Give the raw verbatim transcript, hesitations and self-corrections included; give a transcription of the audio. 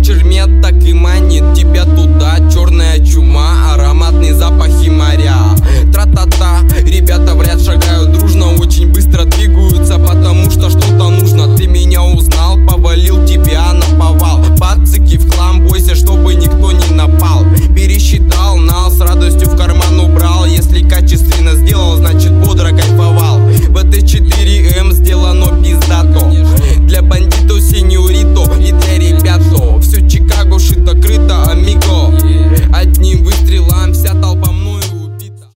хочешь мед, так и манит тебя туда. Черная чума, ароматные запахи моря. Тра-та-та, ребята в ряд шагают дружно.